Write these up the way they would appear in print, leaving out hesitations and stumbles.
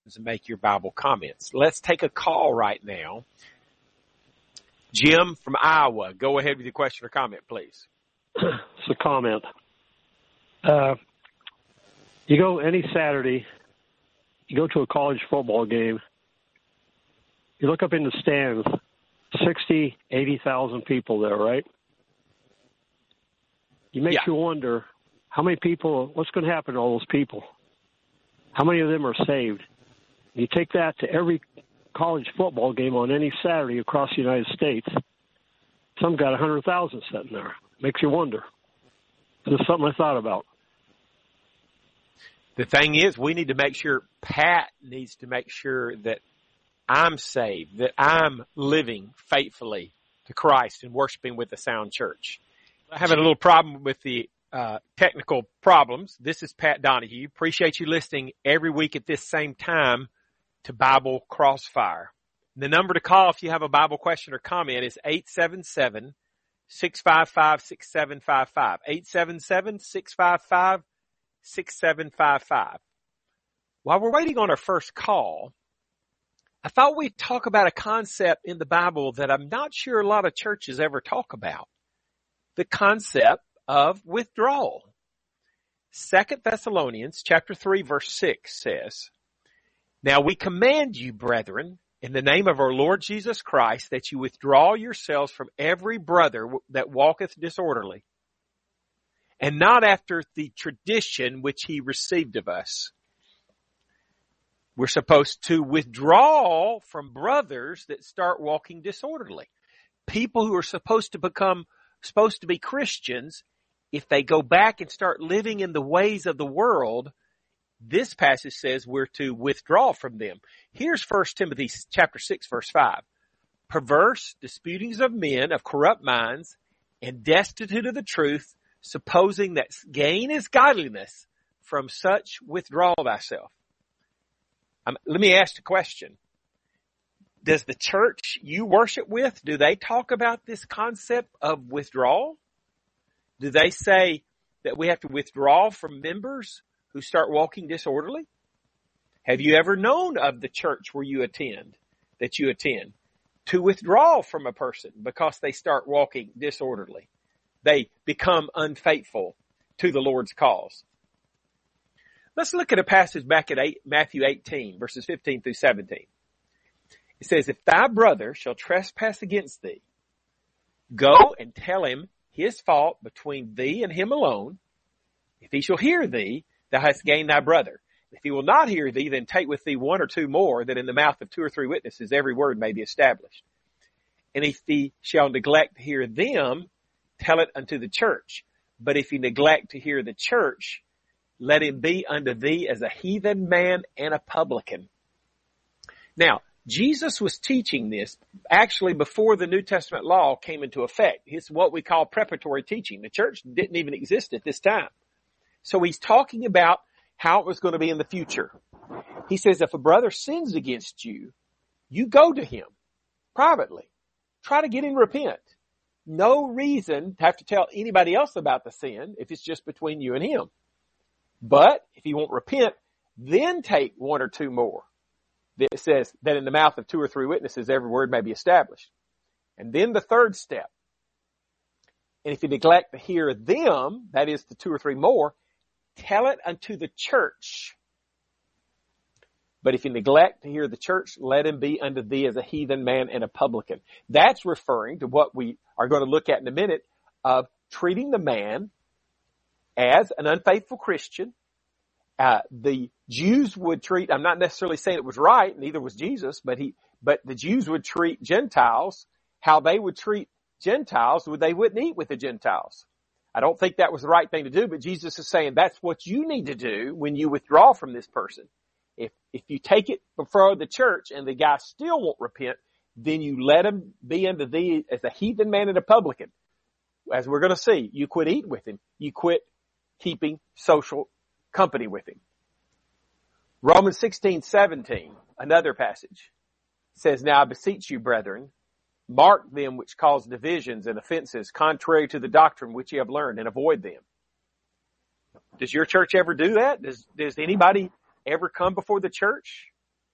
and make your Bible comments. Let's take a call right now. Jim from Iowa, go ahead with your question or comment, please. It's a comment. You go any Saturday, you go to a college football game, you look up in the stands, 60, 80,000 people there, right? It makes you wonder, how many people, what's going to happen to all those people? How many of them are saved? You take that to every college football game on any Saturday across the United States. Some got 100,000 sitting there. Makes you wonder. Just something I thought about. The thing is, we need to make sure, Pat needs to make sure that I'm saved, that I'm living faithfully to Christ and worshiping with the Sound Church. I'm having a little problem with the technical problems. This is Pat Donahue. Appreciate you listening every week at this same time to Bible Crossfire. The number to call if you have a Bible question or comment is 877-655-6755. 877-655-6755. While we're waiting on our first call, I thought we'd talk about a concept in the Bible that I'm not sure a lot of churches ever talk about. The concept of withdrawal. 2 Thessalonians chapter 3 verse 6 says, "Now we command you, brethren, in the name of our Lord Jesus Christ, that you withdraw yourselves from every brother that walketh disorderly, and not after the tradition which he received of us." We're supposed to withdraw from brothers that start walking disorderly. People who are supposed to be Christians, if they go back and start living in the ways of the world, this passage says we're to withdraw from them. Here's 1 Timothy chapter 6 verse 5. "Perverse disputings of men of corrupt minds and destitute of the truth, supposing that gain is godliness, from such withdraw thyself." Let me ask the question. Does the church you worship with, do they talk about this concept of withdrawal? Do they say that we have to withdraw from members who start walking disorderly? Have you ever known of the church where you attend, to withdraw from a person because they start walking disorderly? They become unfaithful to the Lord's cause. Let's look at a passage back at Matthew 18, verses 15 through 17. It says, "If thy brother shall trespass against thee, go and tell him his fault between thee and him alone. If he shall hear thee, thou hast gained thy brother. If he will not hear thee, then take with thee one or two more, that in the mouth of two or three witnesses every word may be established. And if he shall neglect to hear them, tell it unto the church. But if he neglect to hear the church, let him be unto thee as a heathen man and a publican." Now, Jesus was teaching this actually before the New Testament law came into effect. It's what we call preparatory teaching. The church didn't even exist at this time. So he's talking about how it was going to be in the future. He says, if a brother sins against you, you go to him privately. Try to get him to repent. No reason to have to tell anybody else about the sin if it's just between you and him. But if he won't repent, then take one or two more. It says that in the mouth of two or three witnesses, every word may be established. And then the third step. And if you neglect to hear them, that is the two or three more, tell it unto the church. But if you neglect to hear the church, let him be unto thee as a heathen man and a publican. That's referring to what we are going to look at in a minute of treating the man as an unfaithful Christian. The Jews would treat, I'm not necessarily saying it was right, neither was Jesus, but the Jews would treat Gentiles how they would treat Gentiles, they wouldn't eat with the Gentiles. I don't think that was the right thing to do, but Jesus is saying that's what you need to do when you withdraw from this person. If you take it before the church and the guy still won't repent, then you let him be unto thee as a heathen man and a publican. As we're going to see, you quit eating with him. You quit keeping social company with him. Romans 16:17, another passage, says, "Now I beseech you, brethren, mark them which cause divisions and offenses contrary to the doctrine which ye have learned, and avoid them." Does your church ever do that? Does anybody ever come before the church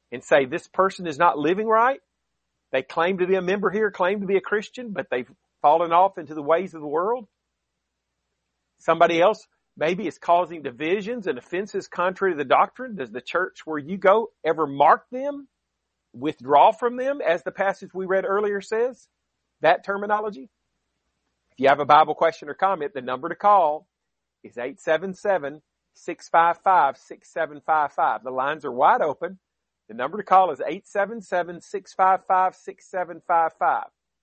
and say this person is not living right. They claim to be a member here, claim to be a Christian, but they've fallen off into the ways of the world. Somebody else maybe is causing divisions and offenses contrary to the doctrine. Does the church where you go ever mark them, withdraw from them, as the passage we read earlier says? That terminology? If you have a Bible question or comment, the number to call is 877-655-6755. The lines are wide open. The number to call is 877-655-6755.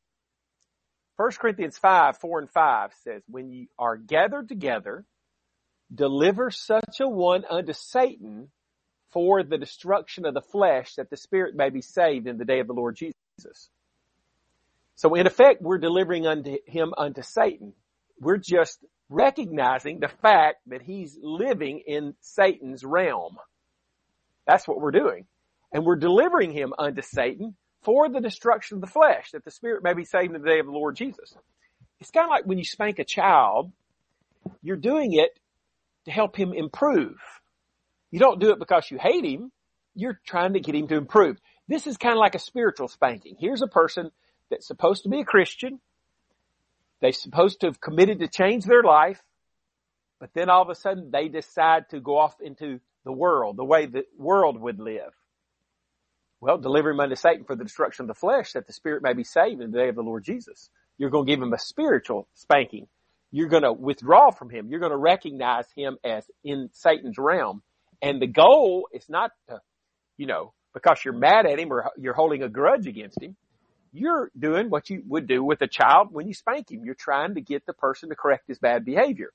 1 Corinthians 5:4-5 says, when ye are gathered together, deliver such a one unto Satan for the destruction of the flesh, that the spirit may be saved in the day of the Lord Jesus. So in effect, we're delivering him unto Satan. We're just recognizing the fact that he's living in Satan's realm. That's what we're doing. And we're delivering him unto Satan for the destruction of the flesh, that the spirit may be saved in the day of the Lord Jesus. It's kind of like when you spank a child, you're doing it to help him improve. You don't do it because you hate him. You're trying to get him to improve. This is kind of like a spiritual spanking. Here's a person that's supposed to be a Christian. They're supposed to have committed to change their life, but then all of a sudden they decide to go off into the world, the way the world would live. Well, deliver him unto Satan for the destruction of the flesh, that the spirit may be saved in the day of the Lord Jesus. You're going to give him a spiritual spanking. You're going to withdraw from him. You're going to recognize him as in Satan's realm. And the goal is not to, because you're mad at him or you're holding a grudge against him. You're doing what you would do with a child when you spank him. You're trying to get the person to correct his bad behavior.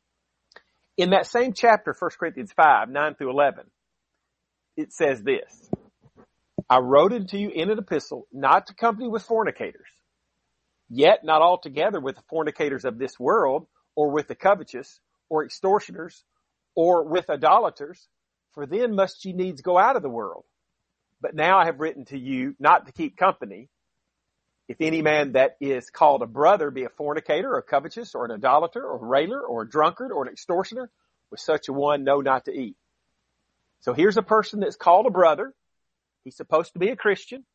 In that same chapter, 1 Corinthians 5:9-11, it says this, I wrote unto you in an epistle not to company with fornicators, yet not altogether with the fornicators of this world, or with the covetous, or extortioners, or with idolaters, for then must ye needs go out of the world. But now I have written to you not to keep company, if any man that is called a brother be a fornicator, or covetous, or an idolater, or a railer, or a drunkard, or an extortioner, with such a one know not to eat. So here's a person that's called a brother. He's supposed to be a Christian.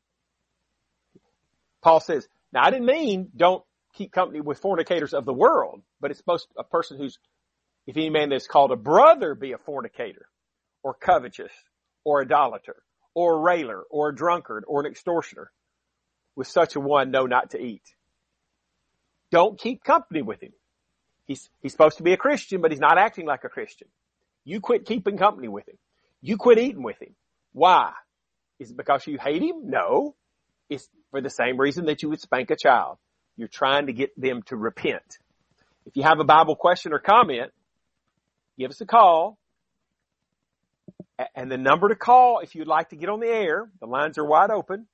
Paul says, now I didn't mean don't keep company with fornicators of the world, but it's supposed to, a person who's, if any man that's called a brother be a fornicator, or covetous, or idolater, or a railer, or a drunkard, or an extortioner, with such a one know not to eat. Don't keep company with him. He's supposed to be a Christian, but he's not acting like a Christian. You quit keeping company with him. You quit eating with him. Why? Is it because you hate him? No. It's for the same reason that you would spank a child. You're trying to get them to repent. If you have a Bible question or comment, give us a call. And the number to call if you'd like to get on the air, the lines are wide open,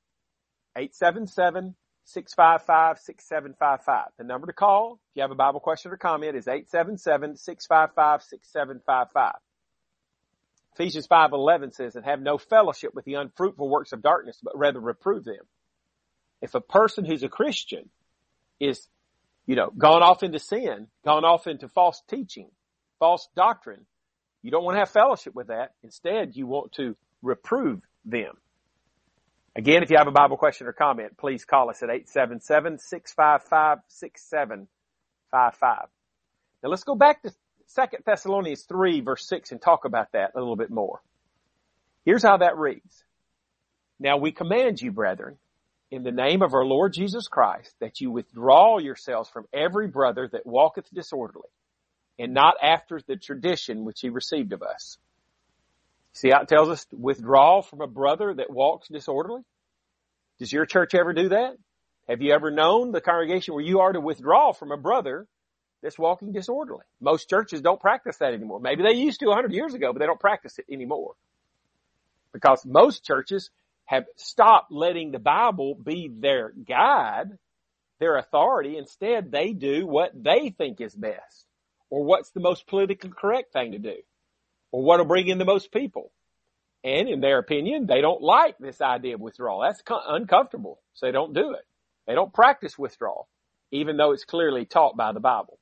877-655-6755. The number to call if you have a Bible question or comment is 877-655-6755. Ephesians 5:11 says, and have no fellowship with the unfruitful works of darkness, but rather reprove them. If a person who's a Christian is, gone off into sin, gone off into false teaching, false doctrine, you don't want to have fellowship with that. Instead, you want to reprove them. Again, if you have a Bible question or comment, please call us at 877-655-6755. Now let's go back to 2 Thessalonians 3 verse 6 and talk about that a little bit more. Here's how that reads. Now we command you, brethren, in the name of our Lord Jesus Christ, that you withdraw yourselves from every brother that walketh disorderly, and not after the tradition which he received of us. See how it tells us to withdraw from a brother that walks disorderly? Does your church ever do that? Have you ever known the congregation where you are to withdraw from a brother that's walking disorderly? Most churches don't practice that anymore. Maybe they used to 100 years ago, but they don't practice it anymore. Because most churches have stopped letting the Bible be their guide, their authority. Instead, they do what they think is best, or what's the most politically correct thing to do, or what will bring in the most people. And in their opinion, they don't like this idea of withdrawal. That's uncomfortable, so they don't do it. They don't practice withdrawal, even though it's clearly taught by the Bible.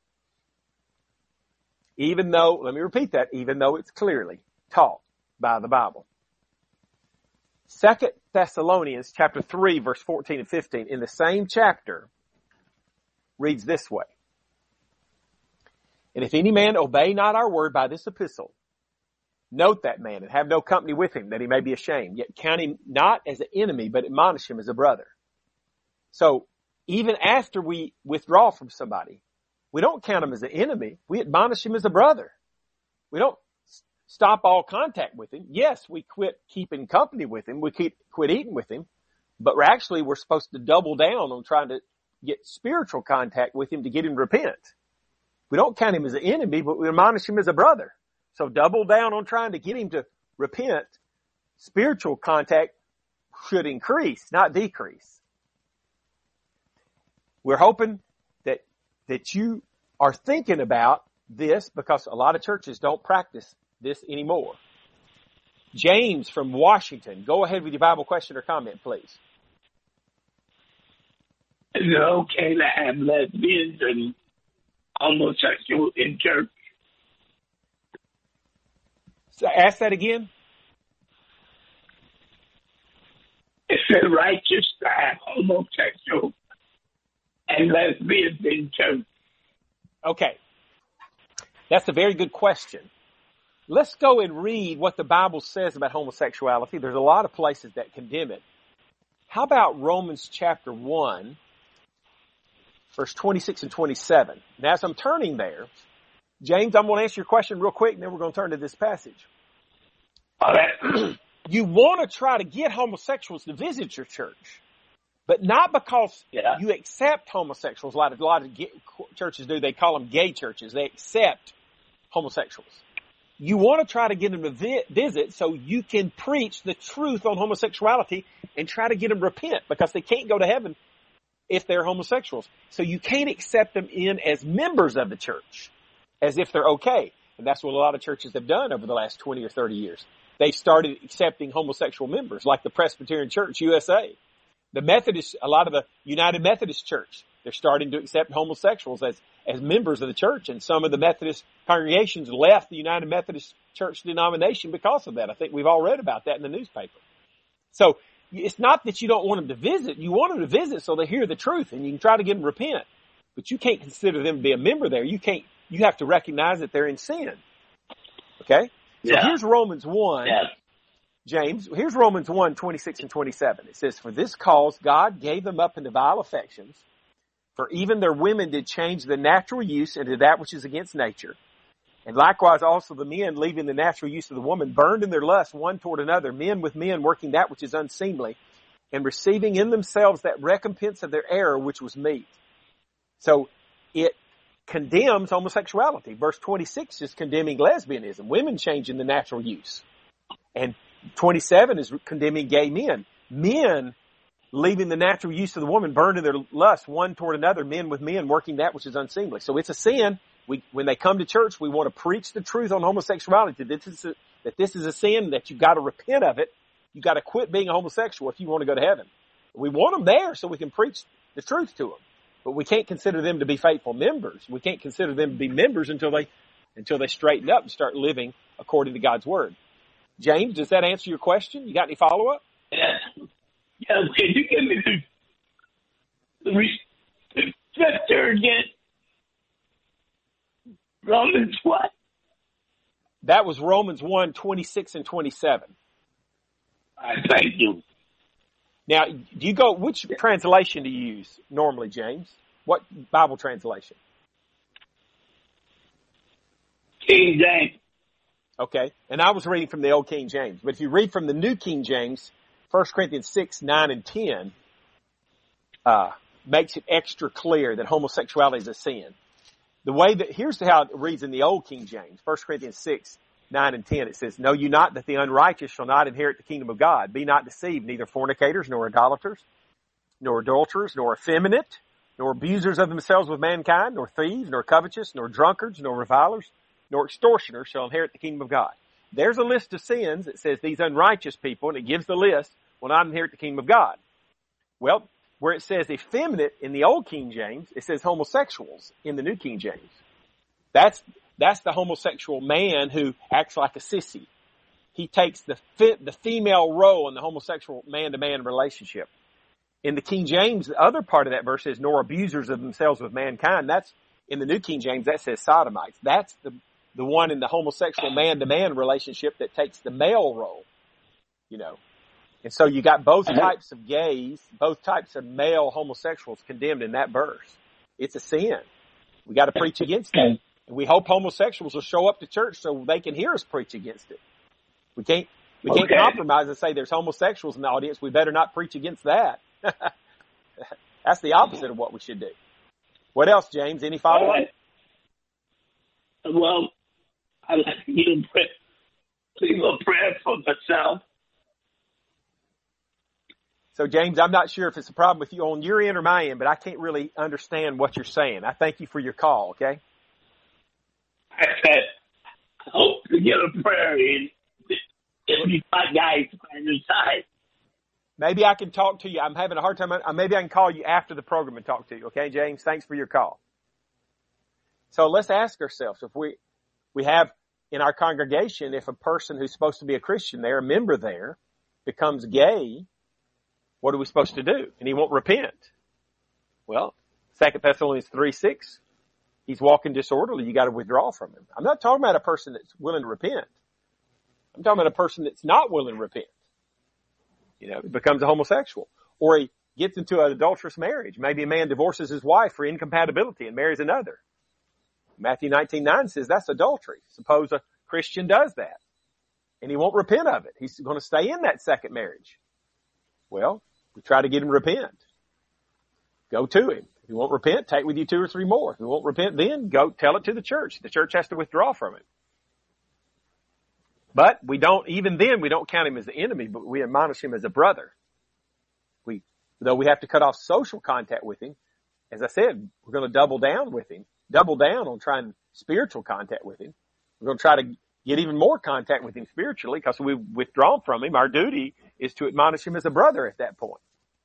Even though, let me repeat that, even though it's clearly taught by the Bible. 2 Thessalonians chapter 3, verse 14 and 15, in the same chapter, reads this way. And if any man obey not our word by this epistle, note that man and have no company with him, that he may be ashamed, yet count him not as an enemy, but admonish him as a brother. So even after we withdraw from somebody, we don't count him as an enemy. We admonish him as a brother. We don't stop all contact with him. Yes, we quit keeping company with him. We quit eating with him, but we're supposed to double down on trying to get spiritual contact with him to get him to repent. We don't count him as an enemy, but we admonish him as a brother. So double down on trying to get him to repent. Spiritual contact should increase, not decrease. We're hoping that you are thinking about this, because a lot of churches don't practice this anymore. James from Washington, go ahead with your Bible question or comment, please. Is it okay to have lesbians and homosexuals in church? So ask that again. Is it righteous to have homosexuals and lesbians in church? Okay. That's a very good question. Let's go and read what the Bible says about homosexuality. There's a lot of places that condemn it. How about Romans chapter 1, verse 26 and 27? Now, as I'm turning there, James, I'm going to answer your question real quick, and then we're going to turn to this passage. All right. You want to try to get homosexuals to visit your church, but not because you accept homosexuals. A lot of churches do. They call them gay churches. They accept homosexuals. You want to try to get them to visit so you can preach the truth on homosexuality and try to get them to repent, because they can't go to heaven if they're homosexuals. So you can't accept them in as members of the church, as if they're okay. And that's what a lot of churches have done over the last 20 or 30 years. They started accepting homosexual members, like the Presbyterian Church USA. The Methodist, a lot of the United Methodist Church, they're starting to accept homosexuals as members of the church. And some of the Methodist congregations left the United Methodist Church denomination because of that. I think we've all read about that in the newspaper. So it's not that you don't want them to visit. You want them to visit so they hear the truth, and you can try to get them to repent. But you can't consider them to be a member there. You have to recognize that they're in sin. Okay? So here's Romans 1. Yeah. James, here's Romans 1, 26 and 27. It says, for this cause God gave them up into vile affections, for even their women did change the natural use into that which is against nature. And likewise also the men, leaving the natural use of the woman, burned in their lust one toward another, men with men working that which is unseemly, and receiving in themselves that recompense of their error which was meet. So it condemns homosexuality. Verse 26 is condemning lesbianism, women changing the natural use. And 27 is condemning gay men. Men leaving the natural use of the woman, burned in their lust one toward another, men with men working that which is unseemly. So it's a sin. When they come to church, we want to preach the truth on homosexuality, that this is a sin, that you've got to repent of it. You've got to quit being a homosexual if you want to go to heaven. We want them there so we can preach the truth to them. But we can't consider them to be faithful members. We can't consider them to be members until they straighten up and start living according to God's word. James, does that answer your question? You got any follow-up? Yeah. Can you give me the scripture again? Romans what? That was Romans 1, 26 and 27. Thank you. Now, which translation do you use normally, James? What Bible translation? King James. Okay. And I was reading from the Old King James. But if you read from the New King James, 1 Corinthians 6, 9, and 10 makes it extra clear that homosexuality is a sin. Here's how it reads in the Old King James, 1 Corinthians 6, 9, and 10. It says, know you not that the unrighteous shall not inherit the kingdom of God? Be not deceived, neither fornicators, nor idolaters, nor adulterers, nor effeminate, nor abusers of themselves with mankind, nor thieves, nor covetous, nor drunkards, nor revilers, nor extortioners shall inherit the kingdom of God. There's a list of sins that says these unrighteous people, and it gives the list, will not inherit the kingdom of God. Well, where it says effeminate in the Old King James, it says homosexuals in the New King James. That's the homosexual man who acts like a sissy. he takes the female role in the homosexual man-to-man relationship. In the King James, the other part of that verse says, nor abusers of themselves with mankind. That's in the New King James, that says sodomites. That's the one in the homosexual man-to-man relationship that takes the male role, And so you got both types of gays, both types of male homosexuals condemned in that verse. It's a sin. We got to preach against it. And we hope homosexuals will show up to church so they can hear us preach against it. We can't compromise and say there's homosexuals in the audience. We better not preach against that. That's the opposite of what we should do. What else, James? Any follow-up? Well, I'd like you to please a prayer for myself. So, James, I'm not sure if it's a problem with you on your end or my end, but I can't really understand what you're saying. I thank you for your call, okay? I said, I hope to get a prayer in if you find guys on your side. Maybe I can talk to you. I'm having a hard time. Maybe I can call you after the program and talk to you, okay, James? Thanks for your call. So let's ask ourselves, if we have in our congregation, if a person who's supposed to be a Christian there, a member there, becomes gay, what are we supposed to do? And he won't repent. Well, 2 Thessalonians 3:6, he's walking disorderly. You got to withdraw from him. I'm not talking about a person that's willing to repent. I'm talking about a person that's not willing to repent. He becomes a homosexual. Or he gets into an adulterous marriage. Maybe a man divorces his wife for incompatibility and marries another. Matthew 19:9 says that's adultery. Suppose a Christian does that. And he won't repent of it. He's going to stay in that second marriage. Well, we try to get him to repent. Go to him. If he won't repent, take with you 2 or 3 more. If he won't repent, then go tell it to the church. The church has to withdraw from him. But we don't count him as the enemy, but we admonish him as a brother. Though we have to cut off social contact with him, as I said, we're going to double down on trying spiritual contact with him. We're going to try to get even more contact with him spiritually because we've withdrawn from him. Our duty is to admonish him as a brother at that point.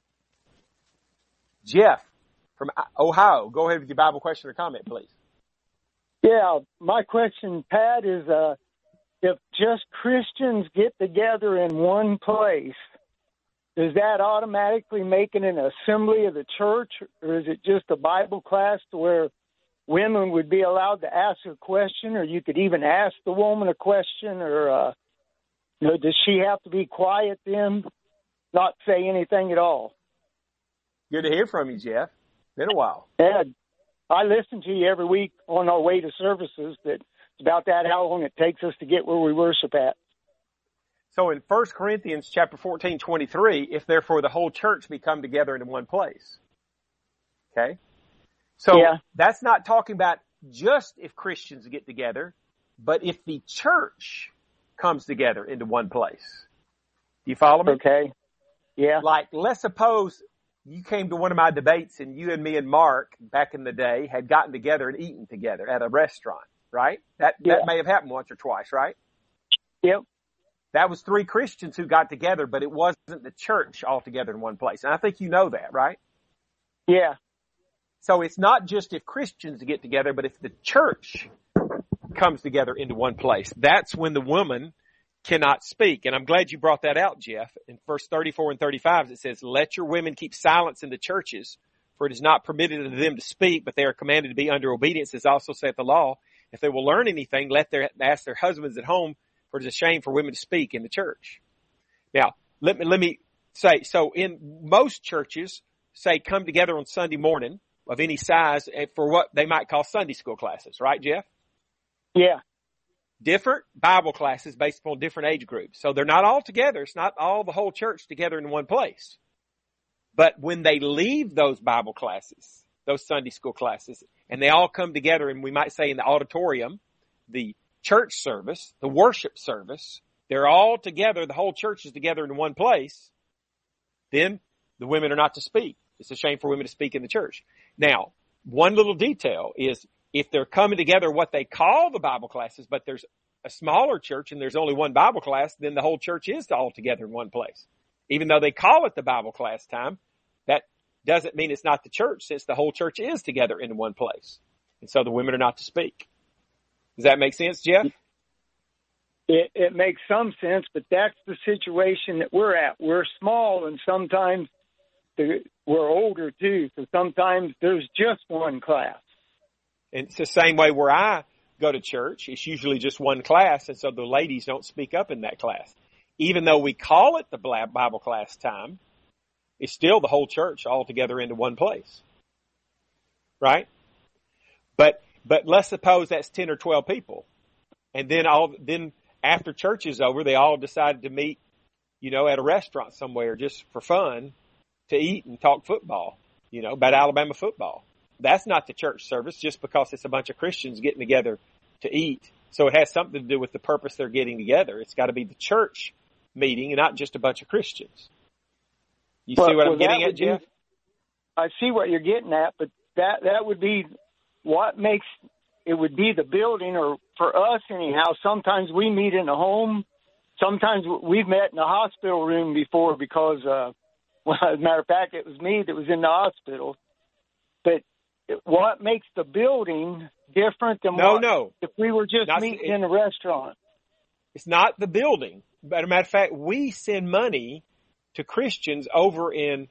Jeff from Ohio, go ahead with your Bible question or comment, please. Yeah, my question, Pat, is if just Christians get together in one place, does that automatically make it an assembly of the church, or is it just a Bible class to where women would be allowed to ask a question, or you could even ask the woman a question, or does she have to be quiet then, not say anything at all? Good to hear from you, Jeff. Been a while. Yeah, I listen to you every week on our way to services. It's about that how long it takes us to get where we worship at. So in 1 Corinthians chapter 14:23, if therefore the whole church be come together in one place. Okay? So That's not talking about just if Christians get together, but if the church comes together into one place. Do you follow me? Okay. Yeah. Like, let's suppose you came to one of my debates and you and me and Mark back in the day had gotten together and eaten together at a restaurant, right? That may have happened once or twice, right? Yep. That was 3 Christians who got together, but it wasn't the church all together in one place. And I think you know that, right? Yeah. So it's not just if Christians get together, but if the church comes together into one place. That's when the woman cannot speak. And I'm glad you brought that out, Jeff. In verse 34 and 35, it says, let your women keep silence in the churches, for it is not permitted to them to speak, but they are commanded to be under obedience, as also saith the law. If they will learn anything, ask their husbands at home, for it is a shame for women to speak in the church. Now, let me say, so in most churches, say, come together on Sunday morning of any size for what they might call Sunday school classes, right, Jeff? Yeah. Different Bible classes based upon different age groups. So they're not all together. It's not all the whole church together in one place. But when they leave those Bible classes, those Sunday school classes, and they all come together, and we might say in the auditorium, the church service, the worship service, they're all together, the whole church is together in one place, then the women are not to speak. It's a shame for women to speak in the church. Now, one little detail is if they're coming together what they call the Bible classes, but there's a smaller church and there's only one Bible class, then the whole church is all together in one place. Even though they call it the Bible class time, that doesn't mean it's not the church, since the whole church is together in one place. And so the women are not to speak. Does that make sense, Jeff? it makes some sense, but that's the situation that we're at. We're small, and sometimes we're older too, so sometimes there's just one class. And it's the same way where I go to church. It's usually just one class, and so the ladies don't speak up in that class. Even though we call it the Bible class time, it's still the whole church all together into one place. Right? But let's suppose that's 10 or 12 people. And then after church is over, they all decided to meet, at a restaurant somewhere just for fun to eat and talk football, about Alabama football. That's not the church service just because it's a bunch of Christians getting together to eat. So it has something to do with the purpose they're getting together. It's got to be the church meeting and not just a bunch of Christians. You see what I'm getting at, Jeff? I see what you're getting at, but that would be what makes it would be the building, or for us anyhow. Sometimes we meet in a home. Sometimes we've met in a hospital room before because, as a matter of fact, it was me that was in the hospital. But what makes the building different than if we were just meeting in a restaurant? It's not the building. But as a matter of fact, we send money to Christians over in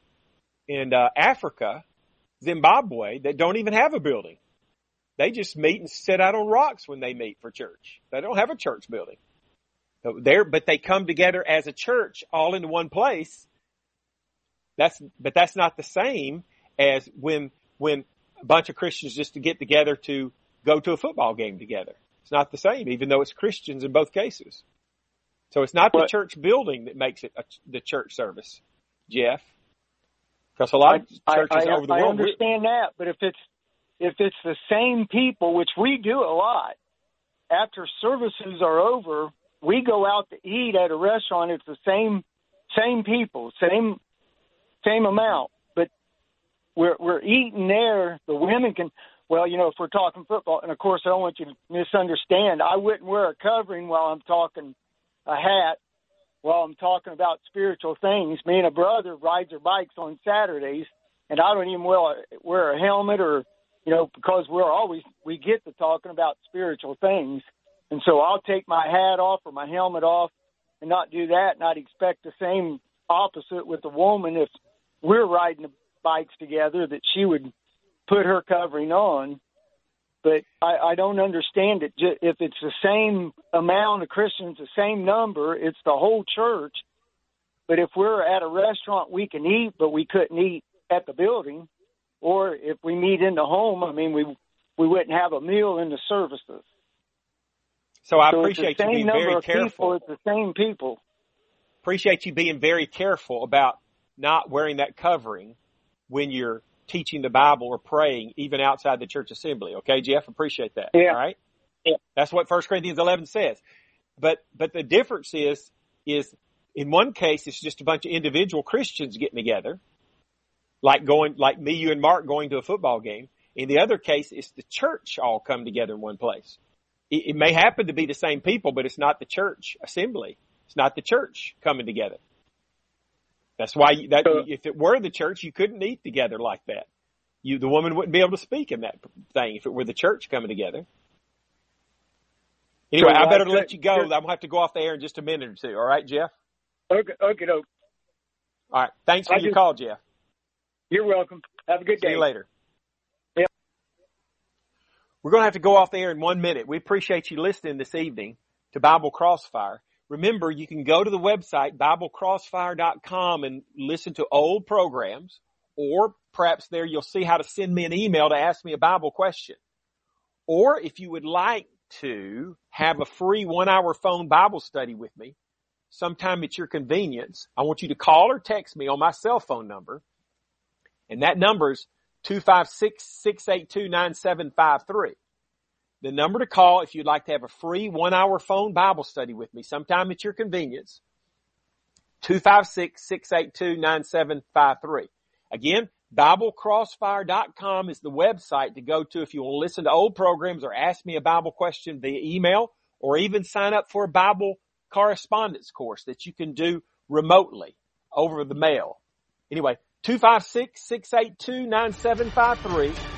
Africa, Zimbabwe, that don't even have a building. They just meet and sit out on rocks when they meet for church. They don't have a church building. But they come together as a church all into one place. That's not the same as when a bunch of Christians just to get together to go to a football game together. It's not the same, even though it's Christians in both cases. So it's not the church building that makes it the church service, Jeff. Because a lot of churches over the world. I understand that, but if it's the same people, which we do a lot, after services are over, we go out to eat at a restaurant. It's the same people, same amount, but we're eating there. The women can, if we're talking football, and of course I don't want you to misunderstand, I wouldn't wear a covering while I'm talking a hat while I'm talking about spiritual things. Me and a brother rides our bikes on Saturdays, and I don't even wear a helmet or, because we get to talking about spiritual things. And so I'll take my hat off or my helmet off and not do that, and I'd expect the same opposite with the woman if we're riding the bikes together, that she would put her covering on. But I don't understand it. If it's the same amount of Christians, the same number, it's the whole church. But if we're at a restaurant, we can eat, but we couldn't eat at the building. Or if we meet in the home, we wouldn't have a meal in the services. So I appreciate you being very careful. It's the same people. Appreciate you being very careful about not wearing that covering when you're teaching the Bible or praying, even outside the church assembly. Okay, Jeff? Appreciate that. Yeah. All right? Yeah. That's what 1 Corinthians 11 says. But the difference is in one case, it's just a bunch of individual Christians getting together, like me, you, and Mark going to a football game. In the other case, it's the church all come together in one place. It may happen to be the same people, but it's not the church assembly. It's not the church coming together. That's why if it were the church, you couldn't eat together like that. The woman wouldn't be able to speak in that thing if it were the church coming together. Anyway, I better let you go. I'm going to have to go off the air in just a minute or two. All right, Jeff? Okay. All right. Thanks for your call, Jeff. You're welcome. Have a good day. See you later. Yep. We're going to have to go off the air in 1 minute. We appreciate you listening this evening to Bible Crossfire. Remember, you can go to the website, BibleCrossfire.com, and listen to old programs, or perhaps there you'll see how to send me an email to ask me a Bible question. Or if you would like to have a free 1-hour phone Bible study with me sometime at your convenience, I want you to call or text me on my cell phone number, and that number is 256-682-9753. The number to call if you'd like to have a free 1-hour phone Bible study with me sometime at your convenience, 256-682-9753. Again, BibleCrossfire.com is the website to go to if you want to listen to old programs or ask me a Bible question via email, or even sign up for a Bible correspondence course that you can do remotely over the mail. Anyway, 256-682-9753.